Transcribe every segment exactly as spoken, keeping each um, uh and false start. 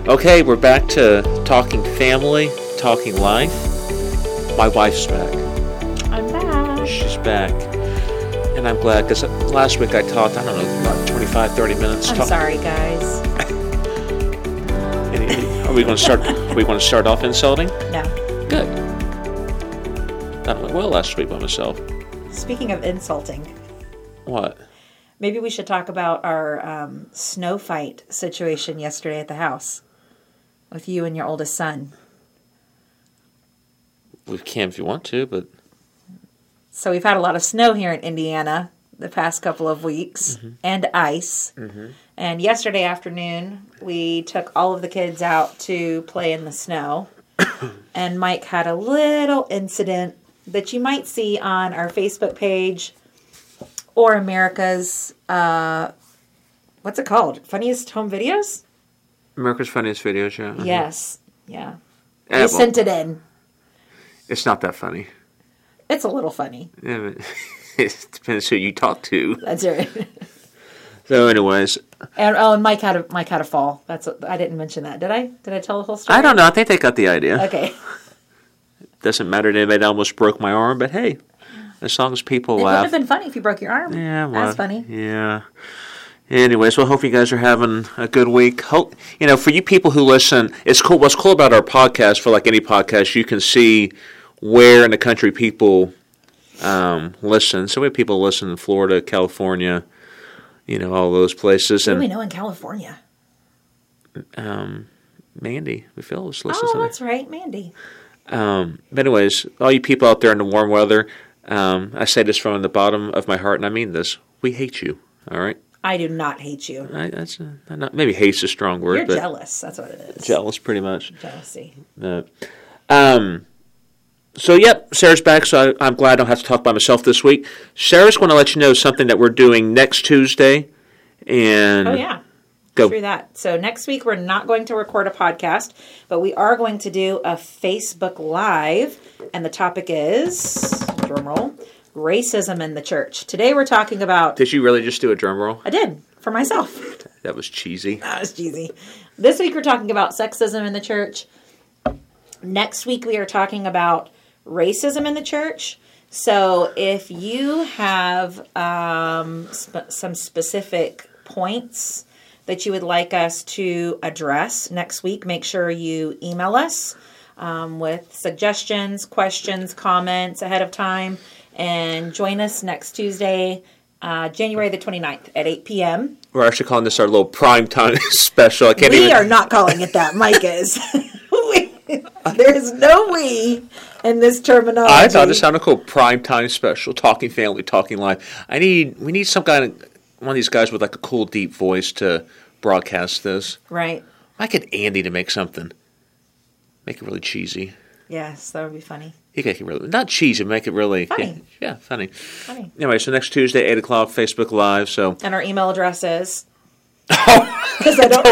Okay, we're back to talking family, talking life. My wife's back. I'm back. She's back. And I'm glad, because last week I talked, I don't know, about twenty-five, thirty minutes. I'm talk- sorry, guys. Are we going to start, are we going to start off insulting? No. Good. That went well last week by myself. Speaking of insulting, What? maybe we should talk about our um, snow fight situation yesterday at the house with you and your oldest son. We can if you want to, but... So we've had a lot of snow here in Indiana the past couple of weeks, mm-hmm. and ice. Mm-hmm. And yesterday afternoon, we took all of the kids out to play in the snow. And Mike had a little incident that you might see on our Facebook page or America's, uh, what's it called? Funniest Home Videos? America's Funniest Videos, yeah. Uh-huh. Yes. Yeah. Uh, We sent it in. It's not that funny. It's a little funny. Yeah, but it depends who you talk to. That's right. So, anyways, And oh, and Mike had a Mike had a fall. That's what, I didn't mention that, did I? Did I tell the whole story? I don't know. I think they got the idea. Okay. Doesn't matter to anybody that almost broke my arm, but hey, as long as people It laugh. would have been funny if you broke your arm. Yeah, well, That's funny. Yeah. Anyways, well, hope you guys are having a good week. Hope you know, for you people who listen, it's cool. What's cool about our podcast, for like any podcast, you can see where in the country people um, listen. So we have people listen in Florida, California, you know, all those places. What and do we know in California? Um, Mandy, we feel listens Oh, to that's right, Mandy. Um, but anyways, all you people out there in the warm weather, um, I say this from the bottom of my heart, and I mean this: we hate you. All right. I do not hate you. I, that's a, not, maybe hate's a strong word. You're but jealous. That's what it is. Jealous, pretty much. Jealousy. Uh, um. So, yep, Sarah's back, so I, I'm glad I don't have to talk by myself this week. Sarah's going to let you know something that we're doing next Tuesday. And Oh, yeah. Go. Through that. So next week we're not going to record a podcast, but we are going to do a Facebook Live, and the topic is, drumroll, racism in the church. Today we're talking about... Did you really just do a drum roll? I did, for myself. That was cheesy. That was cheesy. This week we're talking about sexism in the church. Next week we are talking about racism in the church. So if you have um, sp- some specific points that you would like us to address next week, make sure you email us um, with suggestions, questions, comments ahead of time, and join us next Tuesday, uh, January the twenty-ninth at eight p.m. We're actually calling this our little prime time special. I can't We even... are not calling it that. Mike is. we, there's no we in this terminology. I thought it sounded cool. Prime time special, talking family, talking life. I need we need some kind of one of these guys with like a cool deep voice to broadcast this. Right. I get Andy to make something, make it really cheesy. Yes, that would be funny. He can make it really not cheesy, make it really Funny. Yeah, yeah, funny. Funny. Anyway, so next Tuesday, eight o'clock, Facebook Live. So And our email address is because I don't,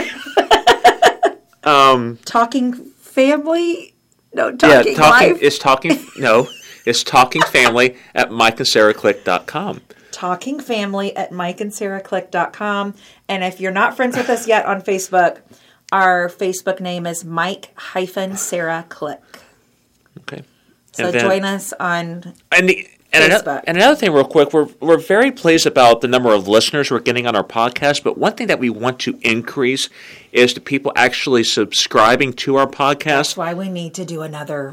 remember. um, Talking family. No, yeah, talking, talking. life. It's talking. No, it's talking family at mike and sarah click dot com. Talking family at mike and sarah click dot com. And if you're not friends with us yet on Facebook, our Facebook name is Mike hyphen Sarah Click. Okay. So And then- join us on And the, and, Facebook. another, and another thing, real quick, we're we're very pleased about the number of listeners we're getting on our podcast. But one thing that we want to increase is the people actually subscribing to our podcast. That's why we need to do another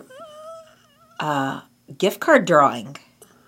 uh, gift card drawing.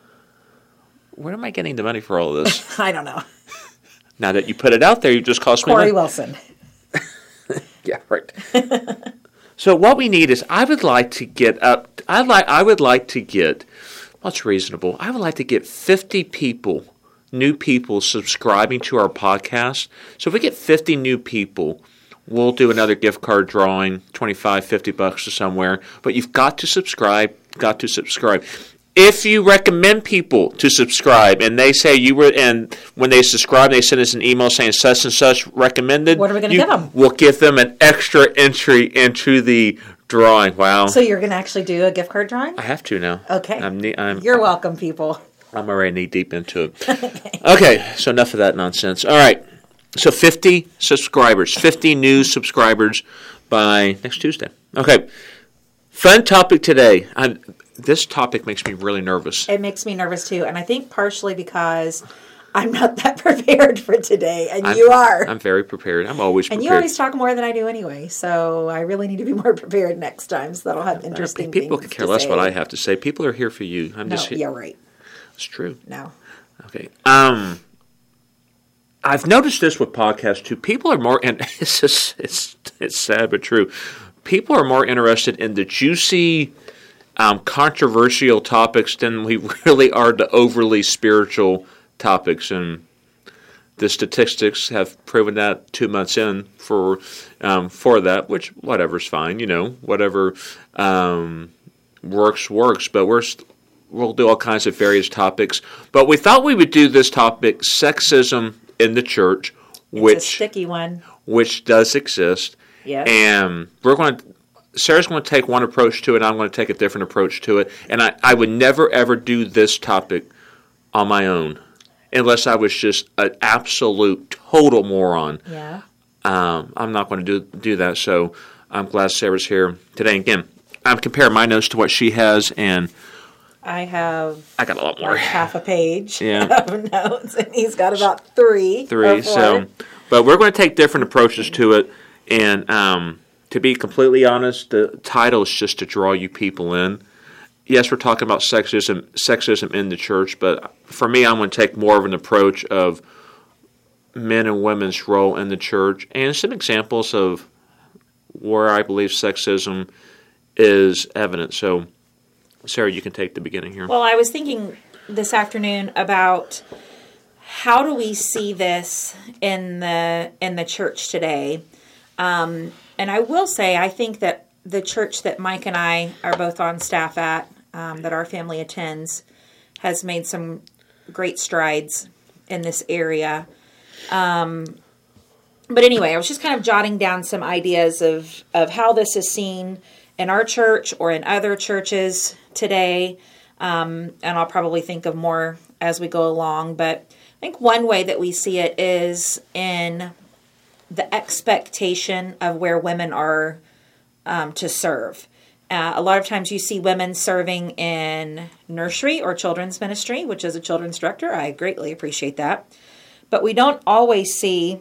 Where am I getting the money for all of this? I don't know. Now that you put it out there, you just cost me Corey money. Wilson. Yeah, right. So what we need is, I would like to get up. I like. I would like to get. What's reasonable? I would like to get fifty people, new people, subscribing to our podcast. So if we get fifty new people, we'll do another gift card drawing, twenty-five, fifty bucks or somewhere. But you've got to subscribe. Got to subscribe. If you recommend people to subscribe, and they say you were, and when they subscribe, they send us an email saying such and such recommended. What are we going to you- give them? We'll give them an extra entry into the drawing. Wow. So you're going to actually do a gift card drawing? I have to now. Okay. I'm knee, I'm, You're welcome, people. I'm already knee deep into it. Okay. Okay, so enough of that nonsense. All right. So fifty subscribers, fifty new subscribers by next Tuesday. Okay, fun topic today. I, this topic makes me really nervous. It makes me nervous too, and I think partially because I'm not that prepared for today, and I'm, you are. I'm very prepared. I'm always prepared. And you always talk more than I do anyway, so I really need to be more prepared next time, so that'll have interesting things. People could care less say. What I have to say. People are here for you. I'm no, just here. Yeah, right. It's true. No. Okay. Um. I've noticed this with podcasts too. People are more, and it's just, it's it's sad but true. People are more interested in the juicy, um, controversial topics than we really are the overly spiritual topics, and the statistics have proven that two months in for um, for that. Which whatever's fine, you know, whatever um, works works. But we're we'll do all kinds of various topics. But we thought we would do this topic, sexism in the church, it's which a sticky one, which does exist. Yeah, and we're going to. Sarah's going to take one approach to it. I'm going to take a different approach to it. And I, I would never ever do this topic on my own, unless I was just an absolute total moron. Yeah, um, I'm not going to do do that. So I'm glad Sarah's here today. Again, I'm comparing my notes to what she has, and I have I got a lot more. Like half a page yeah. of notes, and he's got about three. Three. So, but we're going to take different approaches to it, and um, to be completely honest, the title is just to draw you people in. Yes, we're talking about sexism, sexism in the church, but for me, I'm going to take more of an approach of men and women's role in the church, and some examples of where I believe sexism is evident. So, Sarah, you can take the beginning here. Well, I was thinking this afternoon about how do we see this in the in the church today, um, and I will say I think that the church that Mike and I are both on staff at, um, that our family attends, has made some great strides in this area. Um, but anyway, I was just kind of jotting down some ideas of of how this is seen in our church or in other churches today, um, and I'll probably think of more as we go along, but I think one way that we see it is in the expectation of where women are um, to serve. Uh, a lot of times you see women serving in nursery or children's ministry, which as a children's director, I greatly appreciate that, but we don't always see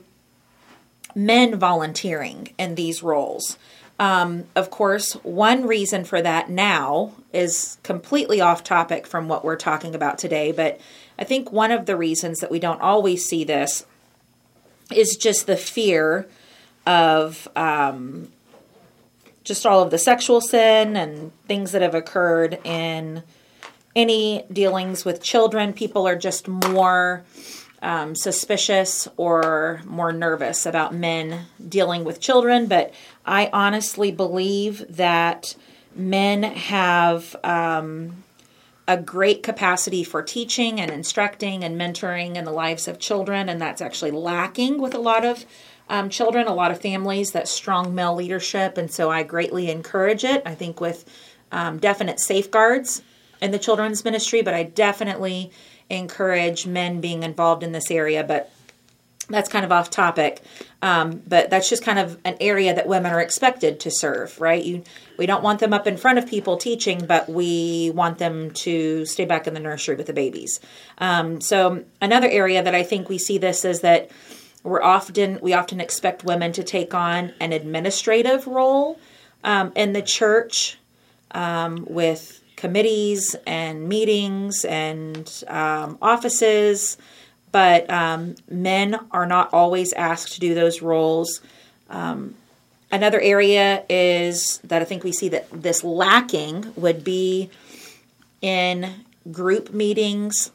men volunteering in these roles. Um, of course, one reason for that now is completely off topic from what we're talking about today, but I think one of the reasons that we don't always see this is just the fear of um, just all of the sexual sin and things that have occurred in any dealings with children. People are just more Um, suspicious or more nervous about men dealing with children, but I honestly believe that men have um, a great capacity for teaching and instructing and mentoring in the lives of children, and that's actually lacking with a lot of um, children, a lot of families, that strong male leadership, and so I greatly encourage it. I think with um, definite safeguards in the children's ministry, but I definitely encourage men being involved in this area, but that's kind of off topic. Um, but that's just kind of an area that women are expected to serve, right? You, we don't want them up in front of people teaching, but we want them to stay back in the nursery with the babies. Um, so another area that I think we see this is that we're often, we often expect women to take on an administrative role um, in the church um, with committees and meetings and um, offices, but um, men are not always asked to do those roles. Um, another area is that I think we see that this lacking would be in group meetings,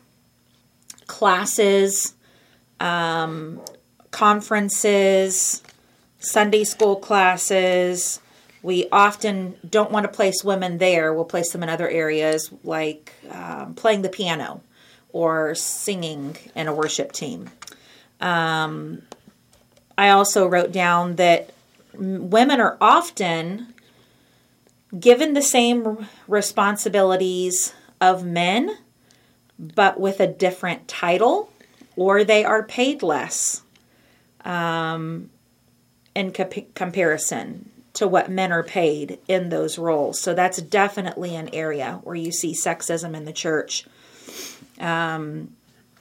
classes, um, conferences, Sunday school classes. We often don't want to place women there. We'll place them in other areas like um, playing the piano or singing in a worship team. Um, I also wrote down that women are often given the same responsibilities of men, but with a different title, or they are paid less. um, in comp- comparison to what men are paid in those roles. So that's definitely an area where you see sexism in the church. Um,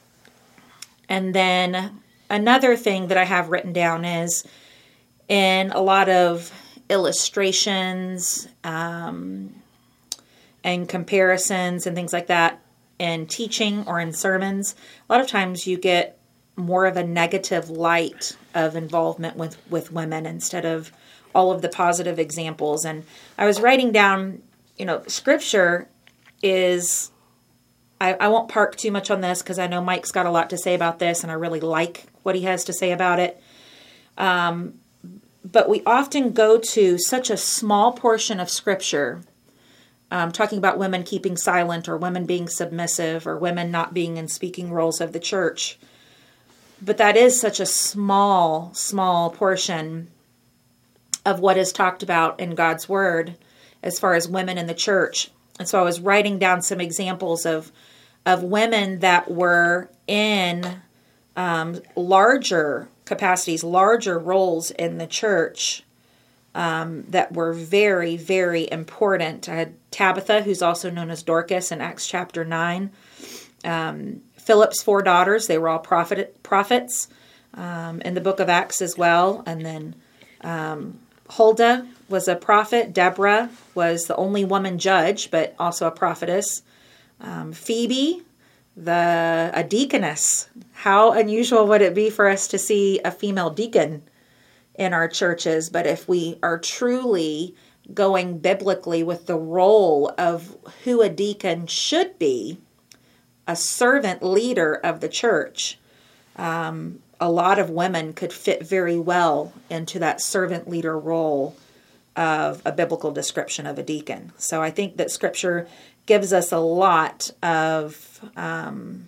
and then another thing that I have written down is in a lot of illustrations um, and comparisons and things like that in teaching or in sermons, a lot of times you get more of a negative light of involvement with, with women instead of all of the positive examples. And I was writing down, you know, Scripture is, I, I won't park too much on this because I know Mike's got a lot to say about this and I really like what he has to say about it. Um, but we often go to such a small portion of Scripture, um, talking about women keeping silent or women being submissive or women not being in speaking roles of the church. But that is such a small, small portion of what is talked about in God's Word as far as women in the church. And so I was writing down some examples of of women that were in um, larger capacities, larger roles in the church um, that were very, very important. I had Tabitha, who's also known as Dorcas in Acts chapter nine. Um, Philip's four daughters, they were all prophet, prophets um, in the book of Acts as well. And then um, Huldah was a prophet. Deborah was the only woman judge, but also a prophetess. Um, Phoebe, the a deaconess. How unusual would it be for us to see a female deacon in our churches? But if we are truly going biblically with the role of who a deacon should be, a servant leader of the church, um, a lot of women could fit very well into that servant leader role of a biblical description of a deacon. So I think that Scripture gives us a lot of um,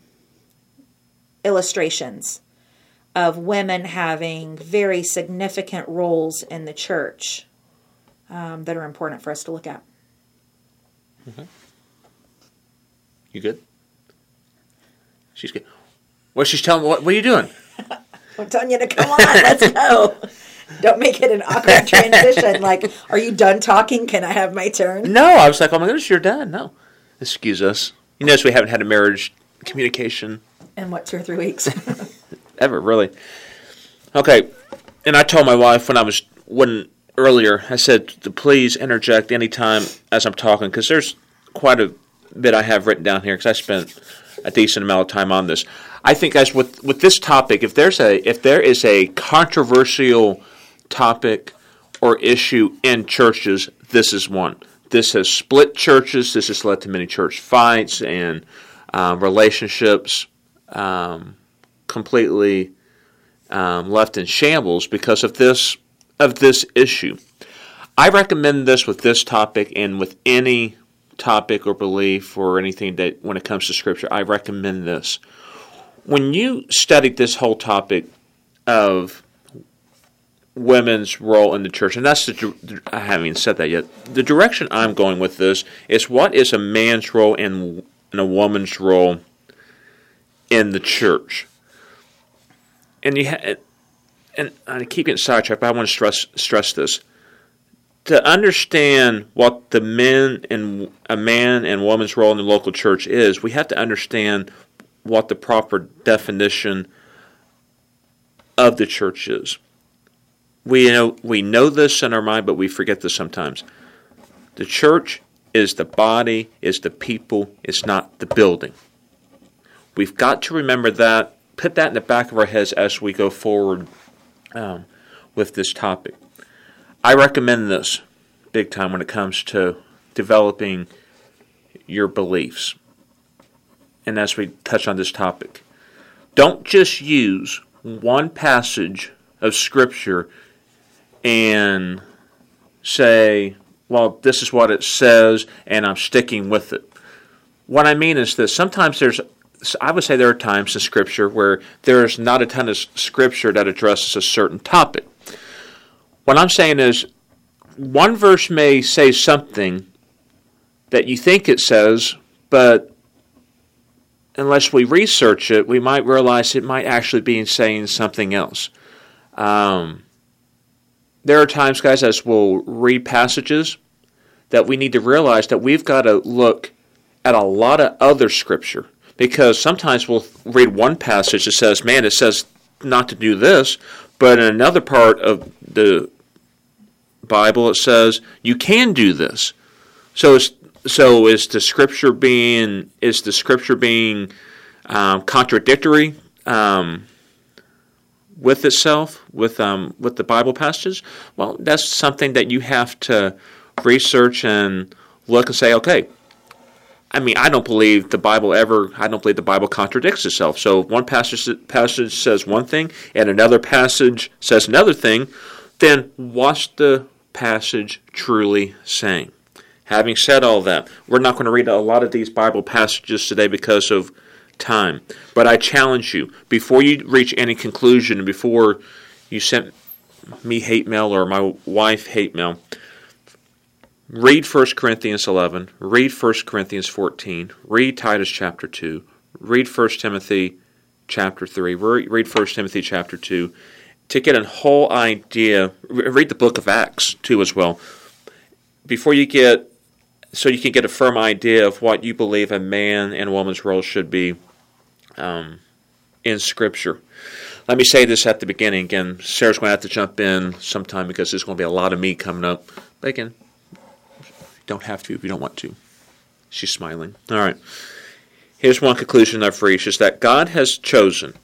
illustrations of women having very significant roles in the church um, that are important for us to look at. Okay. You good? She's good. Well, she's telling me, what, what are you doing? I'm telling you to come on, let's go. Don't make it an awkward transition. Like, are you done talking? Can I have my turn? No, I was like, oh my goodness, you're done. No. Excuse us. You notice we haven't had a marriage communication. In what, two or three weeks? Ever, really. Okay. And I told my wife when I was, when earlier, I said to please interject anytime as I'm talking, because there's quite a bit I have written down here, because I spent a decent amount of time on this. I think, guys, with with this topic, if there's a if there is a controversial topic or issue in churches, this is one. This has split churches. This has led to many church fights and um, relationships um, completely um, left in shambles because of this of this issue. I recommend this with this topic and with any topic or belief or anything that when it comes to Scripture. I recommend this. When you studied this whole topic of women's role in the church, and that's the, I haven't even said that yet, the direction I'm going with this is what is a man's role and, and a woman's role in the church. And you ha- and I keep getting sidetracked, but I want to stress stress this. To understand what the men and a man and woman's role in the local church is, we have to understand what the proper definition of the church is. We know we know this in our mind, but we forget this sometimes. The church is the body, is the people, it's not the building. We've got to remember that, put that in the back of our heads as we go forward um, with this topic. I recommend this big time when it comes to developing your beliefs. And as we touch on this topic, don't just use one passage of Scripture and say, well, this is what it says, and I'm sticking with it. What I mean is this. Sometimes there's, I would say there are times in Scripture where there is not a ton of Scripture that addresses a certain topic. What I'm saying is, one verse may say something that you think it says, but unless we research it, we might realize it might actually be saying something else. Um, there are times, guys, as we'll read passages, that we need to realize that we've got to look at a lot of other Scripture. Because sometimes we'll read one passage that says, man, it says not to do this, but in another part of the Bible it says you can do this. So is, so is the Scripture being is the Scripture being um, contradictory um, with itself, with um, with the Bible passages? Well, that's something that you have to research and look and say, okay, I mean, I don't believe the Bible ever, I don't believe the Bible contradicts itself. So if one passage, passage says one thing and another passage says another thing, then what's the passage truly saying? Having said all that, we're not going to read a lot of these Bible passages today because of time. But I challenge you, before you reach any conclusion and before you send me hate mail or my wife hate mail, read First Corinthians eleven, read First Corinthians fourteen, read Titus chapter two, read First Timothy chapter three, read First Timothy chapter two, to get a whole idea. Read the book of Acts too as well, before you get, so you can get a firm idea of what you believe a man and a woman's role should be um, in Scripture. Let me say this at the beginning. Again, Sarah's going to have to jump in sometime because there's going to be a lot of me coming up. But again, don't have to if you don't want to. She's smiling. All right. Here's one conclusion I've reached, is that God has chosen.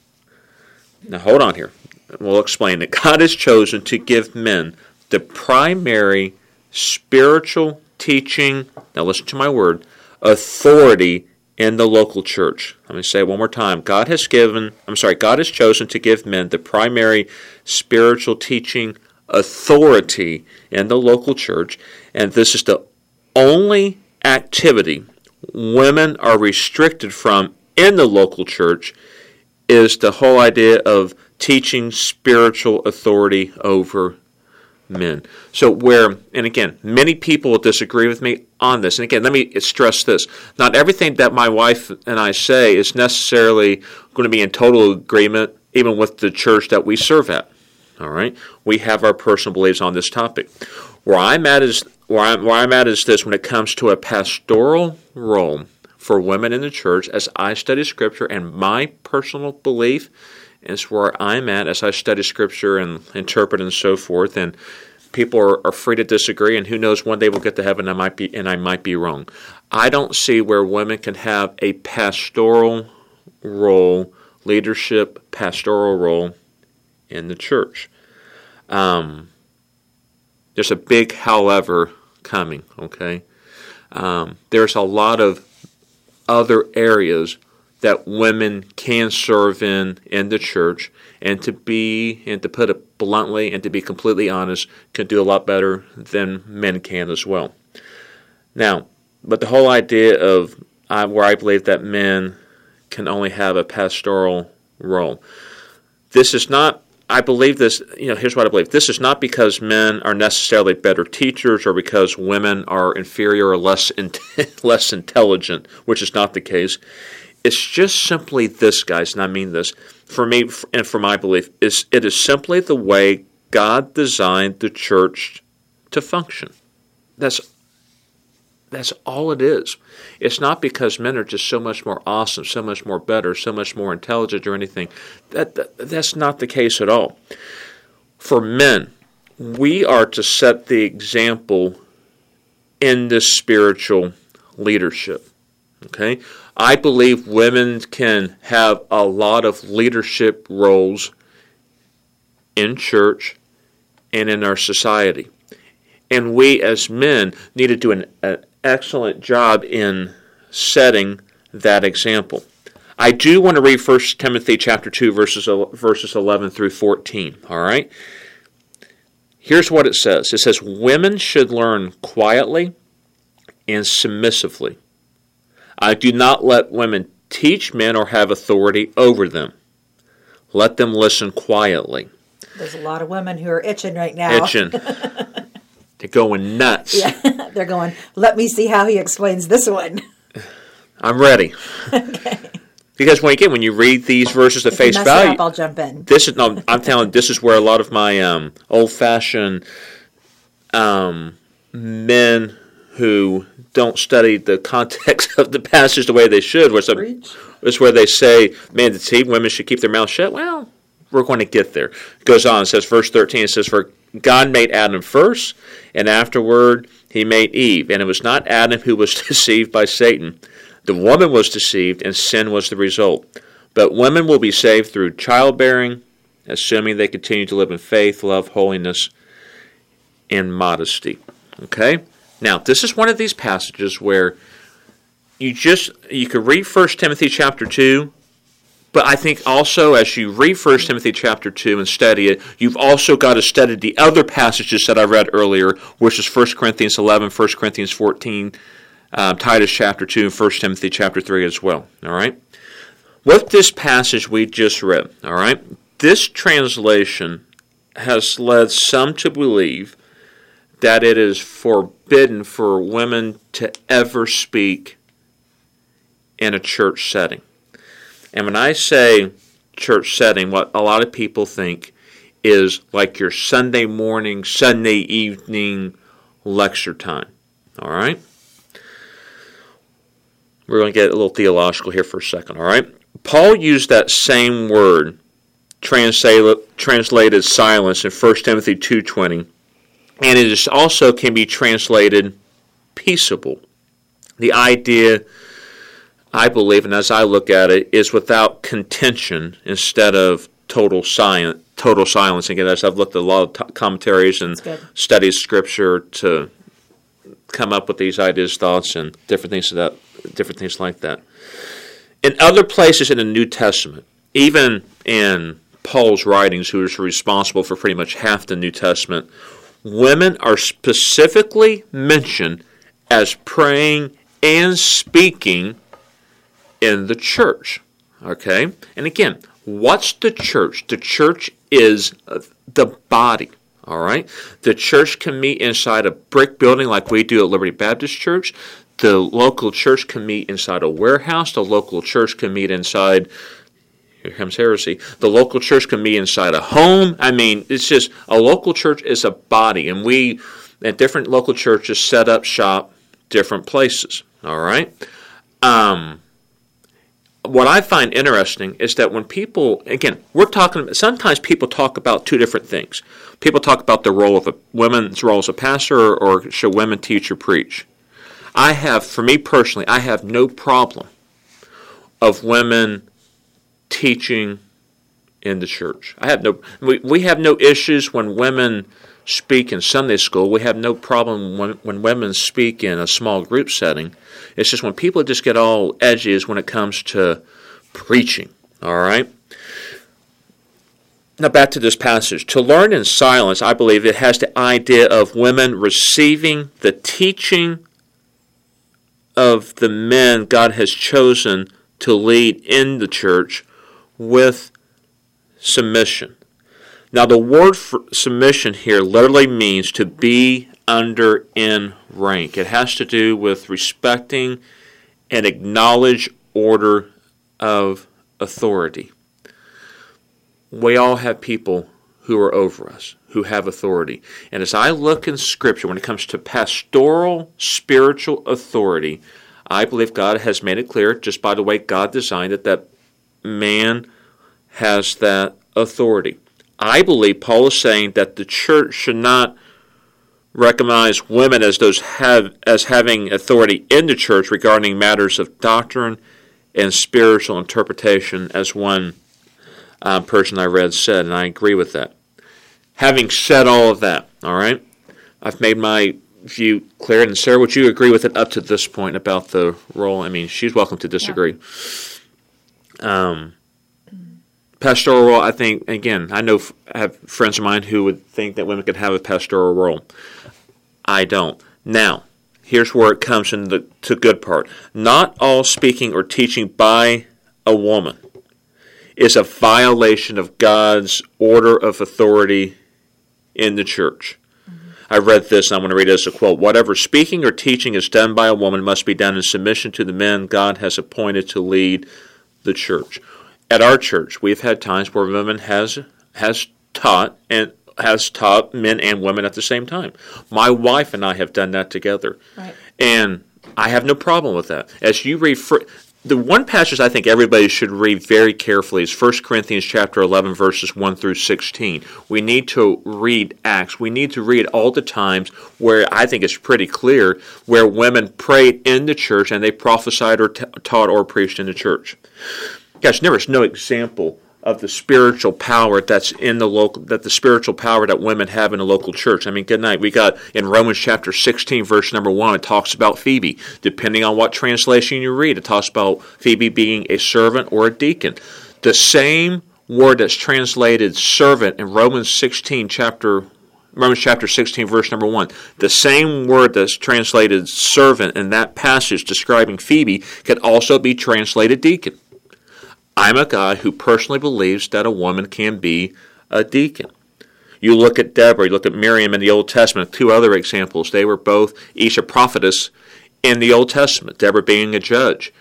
Now hold on here. We'll explain it. God has chosen to give men the primary spiritual teaching, now listen to my word, authority in the local church. Let me say it one more time. God has given, I'm sorry, God has chosen to give men the primary spiritual teaching authority in the local church, and this is the only activity women are restricted from in the local church, is the whole idea of teaching spiritual authority over men. So where, and again, many people will disagree with me on this. And again, let me stress this. Not everything that my wife and I say is necessarily going to be in total agreement, even with the church that we serve at. All right? We have our personal beliefs on this topic. Where I'm at is where I'm, where I'm at is this: when it comes to a pastoral role for women in the church, as I study Scripture, and my personal belief is where I'm at as I study Scripture and interpret and so forth. And people are, are free to disagree, and who knows, one day we'll get to heaven. I might be, and I might be wrong. I don't see where women can have a pastoral role, leadership, pastoral role in the church. Um, there's a big however coming, okay? Um, there's a lot of other areas that women can serve in in the church, and to be, and to put it bluntly, and to be completely honest, can do a lot better than men can as well. Now, but the whole idea of uh, where I believe that men can only have a pastoral role, this is not, I believe this, you know, here's what I believe. This is not because men are necessarily better teachers or because women are inferior or less in, less intelligent, which is not the case. It's just simply this, guys, and I mean this, for me and for my belief, is it is simply the way God designed the church to function. That's that's all it is. It's not because men are just so much more awesome, so much more better, so much more intelligent or anything. That, that that's not the case at all. For men, we are to set the example in this spiritual leadership. Okay? I believe women can have a lot of leadership roles in church and in our society. And we as men need to do an, an excellent job in setting that example. I do want to read First Timothy chapter two, verses verses eleven through fourteen. All right? Here's what it says. It says, women should learn quietly and submissively. I do not let women teach men or have authority over them. Let them listen quietly. There's a lot of women who are itching right now. Itching. They're going nuts. Yeah, they're going, let me see how he explains this one. I'm ready. Okay. Because when again, when you read these verses at If you face mess it value, up, I'll jump in. this is no. I'm telling you, this is where a lot of my um, old-fashioned um, men who don't study the context of the passage the way they should, which is where they say, "Man, the see, women should keep their mouth shut." Well, we're going to get there. It goes on. It says, verse thirteen. It says, "For God made Adam first, and afterward He made Eve, and it was not Adam who was deceived by Satan." The woman was deceived, and sin was the result. But women will be saved through childbearing, assuming they continue to live in faith, love, holiness, and modesty. Okay? Now, this is one of these passages where you just, you could read First Timothy chapter two, but I think also as you read First Timothy chapter two and study it, you've also got to study the other passages that I read earlier, which is First Corinthians eleven, First Corinthians fourteen, Um, Titus chapter two, and First Timothy chapter three as well. All right? With this passage we just read, all right, this translation has led some to believe that it is forbidden for women to ever speak in a church setting. And when I say church setting, what a lot of people think is like your Sunday morning, Sunday evening lecture time. All right? We're going to get a little theological here for a second, all right? Paul used that same word, translated, translated silence, in First Timothy two twenty, and it is also can be translated peaceable. The idea, I believe, and as I look at it, is without contention instead of total silence. Total silence. Again, as I've looked at a lot of t- commentaries and studied Scripture to come up with these ideas, thoughts, and different things of that. Different things like that. In other places in the New Testament, even in Paul's writings, who is responsible for pretty much half the New Testament, women are specifically mentioned as praying and speaking in the church. Okay? And again, what's the church? The church is the body. All right? The church can meet inside a brick building like we do at Liberty Baptist Church. The local church can meet inside a warehouse. The local church can meet inside, here comes heresy, the local church can meet inside a home. I mean, it's just, a local church is a body, and we, at different local churches, set up shop different places, all right? Um, what I find interesting is that when people, again, we're talking, sometimes people talk about two different things. People talk about the role of a women's role as a pastor, or, or should women teach or preach? I have, for me personally, I have no problem of women teaching in the church. I have no, we, we have no issues when women speak in Sunday school. We have no problem when, when women speak in a small group setting. It's just when people just get all edgy is when it comes to preaching. All right? Now back to this passage. To learn in silence, I believe it has the idea of women receiving the teaching of the men God has chosen to lead in the church with submission. Now the word for submission here literally means to be under in rank. It has to do with respecting and acknowledge order of authority. We all have people who are over us, who have authority. And as I look in Scripture, when it comes to pastoral spiritual authority, I believe God has made it clear, just by the way God designed it, that man has that authority. I believe Paul is saying that the church should not recognize women as those have as having authority in the church regarding matters of doctrine and spiritual interpretation, as one uh, person I read said, and I agree with that. Having said all of that, all right, I've made my view clear. And Sarah, would you agree with it up to this point about the role? I mean, she's welcome to disagree. Yeah. Um, pastoral role, I think, again, I know I have friends of mine who would think that women could have a pastoral role. I don't. Now, here's where it comes into the good part. Not all speaking or teaching by a woman is a violation of God's order of authority in the church. Mm-hmm. I read this, and I'm going to read it as a quote. Whatever speaking or teaching is done by a woman must be done in submission to the men God has appointed to lead the the church. At our church, we've had times where women has has taught and has taught men and women at the same time. My wife and I have done that together. Right. And I have no problem with that. As you read, the one passage I think everybody should read very carefully is First Corinthians chapter eleven, verses one through sixteen. We need to read Acts. We need to read all the times where I think it's pretty clear where women prayed in the church and they prophesied or t- taught or preached in the church. Gosh, there is no example of the spiritual power that's in the local, that the spiritual power that women have in the local church. I mean, good night. We got in Romans chapter sixteen, verse number one, it talks about Phoebe. Depending on what translation you read, it talks about Phoebe being a servant or a deacon. The same word that's translated servant in Romans sixteen, chapter Romans chapter sixteen, verse number one, the same word that's translated servant in that passage describing Phoebe could also be translated deacon. I'm a guy who personally believes that a woman can be a deacon. You look at Deborah, you look at Miriam in the Old Testament, two other examples. They were both each a prophetess in the Old Testament, Deborah being a judge.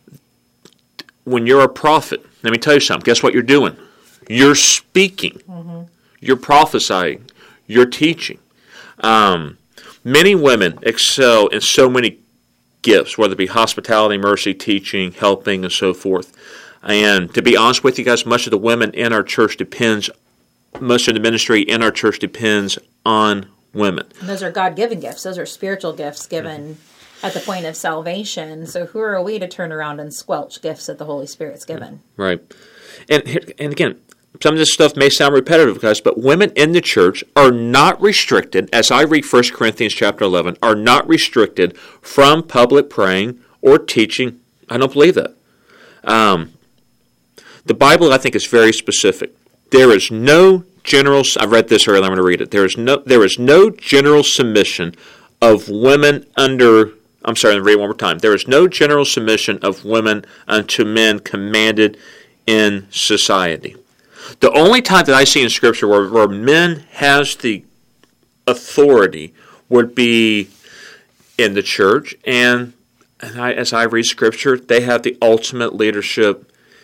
When you're a prophet, let me tell you something. Guess what you're doing? You're speaking. Mm-hmm. You're prophesying. You're teaching. Um, many women excel in so many gifts, whether it be hospitality, mercy, teaching, helping, and so forth. And to be honest with you guys, much of the women in our church depends, most of the ministry in our church depends on women. And those are God-given gifts. Those are spiritual gifts given mm-hmm. at the point of salvation. So who are we to turn around and squelch gifts that the Holy Spirit's given? Right. And and again, some of this stuff may sound repetitive, guys, but women in the church are not restricted, as I read First Corinthians chapter eleven, are not restricted from public praying or teaching. I don't believe that. Um, the Bible, I think, is very specific. There is no general, I read this earlier, I'm going to read it. There is no, there is no general submission of women under, I'm sorry, I'm going to read it one more time. There is no general submission of women unto men commanded in society. The only time that I see in Scripture where, where men has the authority would be in the church, and, and I, as I read Scripture, they have the ultimate leadership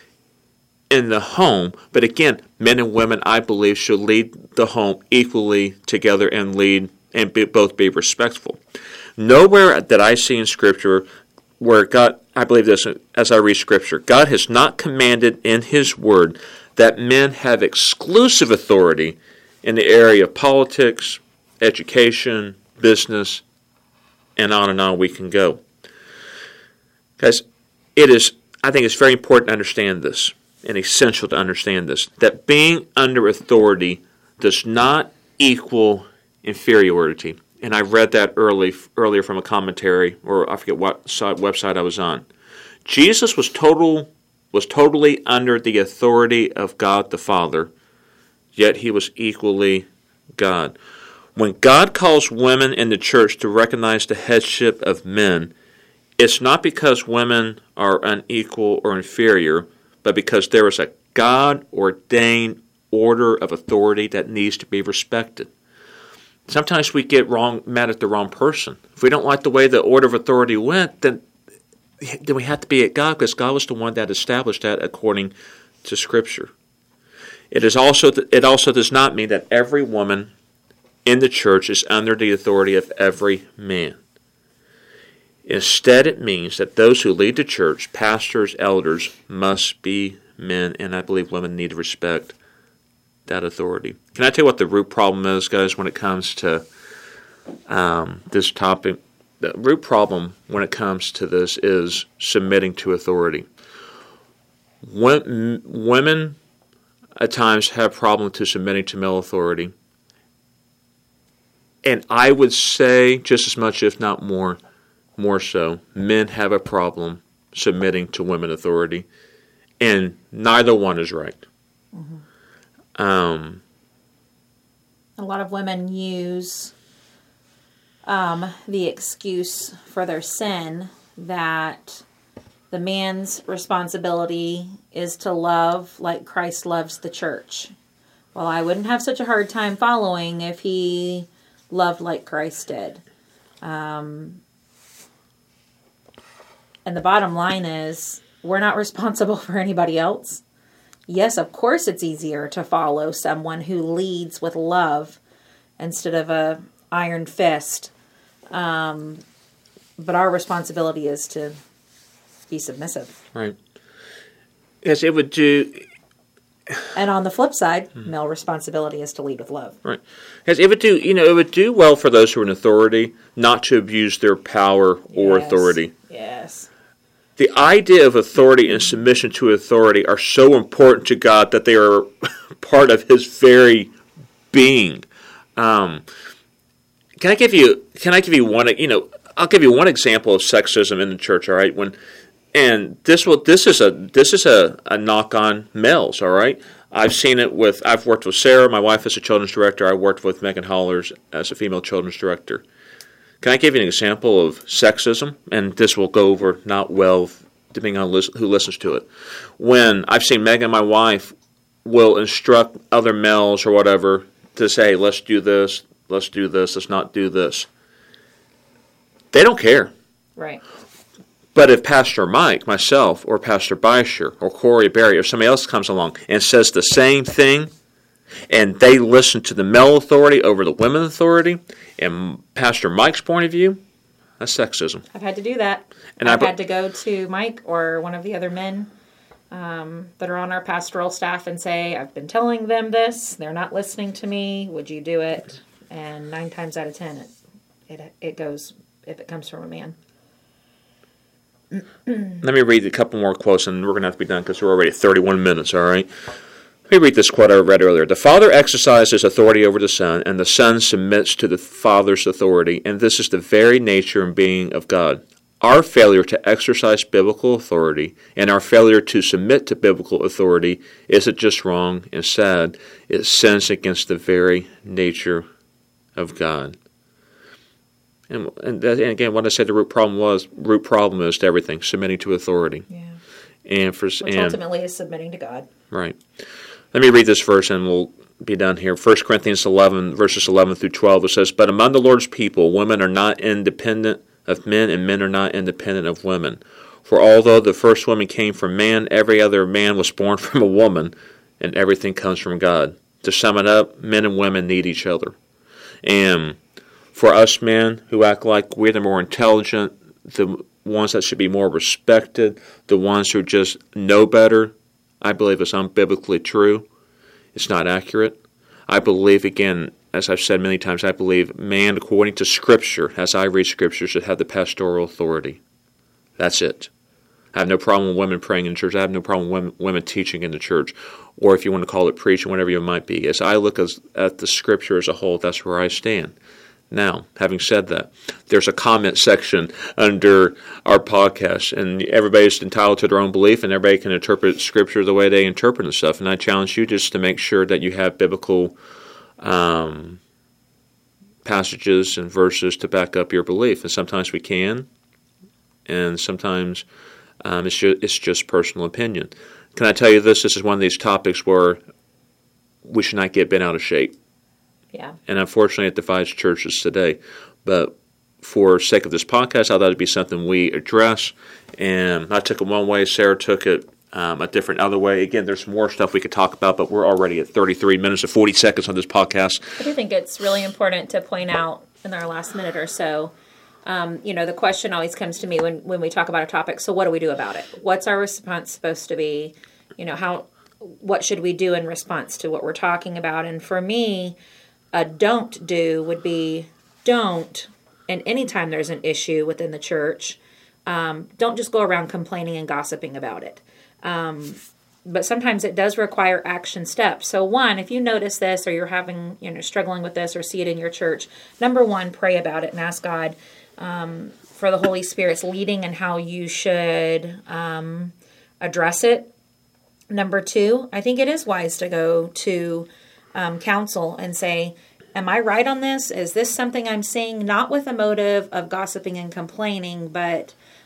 in the home. But again, men and women, I believe, should lead the home equally together and lead and be, both be respectful. Nowhere that I see in Scripture where God, I believe this as I read Scripture, God has not commanded in His Word that men have exclusive authority in the area of politics, education, business, and on and on we can go. Guys, it is, I think it's very important to understand this, and essential to understand this, that being under authority does not equal inferiority. And I read that early, earlier from a commentary, or I forget what site, website I was on. Jesus was total was totally under the authority of God the Father, yet He was equally God. When God calls women in the church to recognize the headship of men, it's not because women are unequal or inferior, but because there is a God-ordained order of authority that needs to be respected. Sometimes we get wrong, mad at the wrong person. If we don't like the way the order of authority went, then, then we have to be at God, because God was the one that established that according to Scripture. It is also it also does not mean that every woman in the church is under the authority of every man. Instead, it means that those who lead the church, pastors, elders, must be men, and I believe women need to respect that authority. Can I tell you what the root problem is, guys, when it comes to um, this topic? The root problem when it comes to this is submitting to authority. When, women at times have problems to submitting to male authority, and I would say just as much, if not more, more so, men have a problem submitting to women authority, and neither one is right. Mm-hmm. Um, a lot of women use um, the excuse for their sin that the man's responsibility is to love like Christ loves the church. Well, I wouldn't have such a hard time following if he loved like Christ did. Um, and the bottom line is, We're not responsible for anybody else. Yes, of course it's easier to follow someone who leads with love instead of a iron fist. Um, but our responsibility is to be submissive. Right. Yes, it would do... And on the flip side, mm-hmm. male responsibility is to lead with love. Right. Yes, it would do, you know, it would do well for those who are in authority not to abuse their power or yes. authority. Yes. The idea of authority and submission to authority are so important to God that they are part of His very being. Um, can I give you? Can I give you one? You know, I'll give you one example of sexism in the church. All right, when and this will this is a this is a, a knock on males. All right, I've seen it with. I've worked with Sarah, my wife, as a children's director. I worked with Megan Hollers as a female children's director. Can I give you an example of sexism? And this will go over not well, depending on who listens to it. When I've seen Megan, my wife, will instruct other males or whatever to say, hey, let's do this, let's do this, let's not do this. They don't care. Right. But if Pastor Mike, myself, or Pastor Beischer, or Corey Berry, or somebody else comes along and says the same thing, and they listen to the male authority over the women authority, and Pastor Mike's point of view, that's sexism. I've had to do that. And I've I, had to go to Mike or one of the other men um, that are on our pastoral staff and say, I've been telling them this, they're not listening to me, would you do it? And nine times out of ten, it it, it goes, if it comes from a man. Let me read a couple more quotes, and we're going to have to be done because we're already at thirty-one minutes, all right? Let me read this quote I read earlier. The Father exercises authority over the Son, and the Son submits to the Father's authority, and this is the very nature and being of God. Our failure to exercise biblical authority and our failure to submit to biblical authority isn't just wrong and sad, it sins against the very nature of God. And, and, that, and again, what I said the root problem was, root problem is to everything, submitting to authority. Yeah. And for, Which and, ultimately is submitting to God. Right. Let me read this verse and we'll be done here. First Corinthians eleven, verses eleven through twelve, it says, But among the Lord's people, women are not independent of men, and men are not independent of women. For although the first woman came from man, every other man was born from a woman, and everything comes from God. To sum it up, men and women need each other. And for us men who act like we're the more intelligent, the ones that should be more respected, the ones who just know better, I believe it's unbiblically true. It's not accurate. I believe, again, as I've said many times, I believe man, according to Scripture, as I read Scripture, should have the pastoral authority. That's it. I have no problem with women praying in church. I have no problem with women, women teaching in the church. Or if you want to call it preaching, whatever you might be. As I look as, at the Scripture as a whole, that's where I stand. Now, having said that, there's a comment section under our podcast, and everybody's entitled to their own belief, and everybody can interpret Scripture the way they interpret and stuff. And I challenge you just to make sure that you have biblical um, passages and verses to back up your belief. And sometimes we can, and sometimes um, it's just, it's just personal opinion. Can I tell you this? This is one of these topics where we should not get bent out of shape. Yeah. And unfortunately, it divides churches today. But for sake of this podcast, I thought it'd be something we address. And I took it one way. Sarah took it um, a different other way. Again, there's more stuff we could talk about, but we're already at thirty-three minutes and forty seconds on this podcast. I do think it's really important to point out in our last minute or so, um, you know, the question always comes to me when, when we talk about a topic, so what do we do about it? What's our response supposed to be? You know, how, what should we do in response to what we're talking about? And for me, a don't do would be don't, and anytime there's an issue within the church, um, don't just go around complaining and gossiping about it. Um, but sometimes it does require action steps. So one, if you notice this or you're having, you know, struggling with this or see it in your church, number one, pray about it and ask God um, for the Holy Spirit's leading and how you should um, address it. Number two, I think it is wise to go to Um, counsel and say, am I right on this? Is this something I'm saying not with a motive of gossiping and complaining, but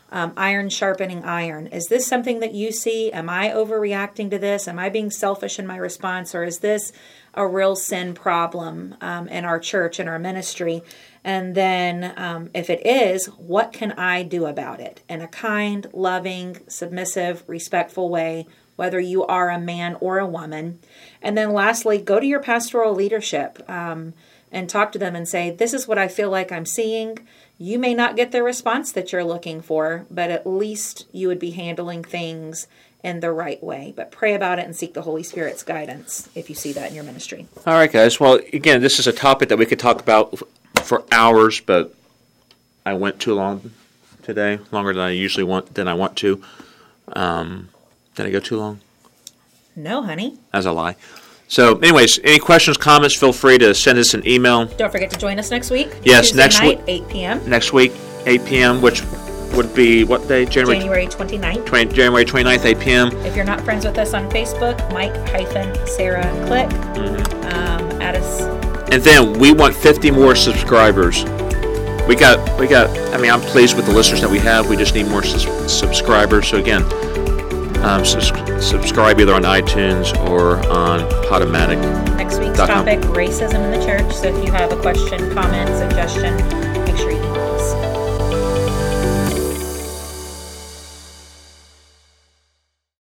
Um, iron sharpening iron. Is this something that you see? Am I overreacting to this? Am I being selfish in my response? Or is this a real sin problem um, in our church, in our ministry? And then um, if it is, what can I do about it in a kind, loving, submissive, respectful way, whether you are a man or a woman? And then lastly, go to your pastoral leadership um, and talk to them and say, this is what I feel like I'm seeing. You may not get the response that you're looking for, but at least you would be handling things in the right way. But pray about it and seek the Holy Spirit's guidance if you see that in your ministry. All right, guys. Well, again, this is a topic that we could talk about for hours, but I went too long today, longer than I usually want than I want to. Um, did I go too long? No, honey. That's a lie. So, anyways, any questions, comments, feel free to send us an email. Don't forget to join us next week. Yes, Tuesday next night, week. eight p.m. Next week, eight p.m., which would be what day? January, January twenty-ninth. twenty, January twenty-ninth, eight p.m. If you're not friends with us on Facebook, Mike Sarah Click. Mm-hmm. Um, add us. And then we want fifty more subscribers. We got, we got. I mean, I'm pleased with the listeners that we have. We just need more sus- subscribers. So again, um, sus- subscribe either on iTunes or on Podomatic. Next week's topic: racism in the church. So if you have a question, comment, suggestion,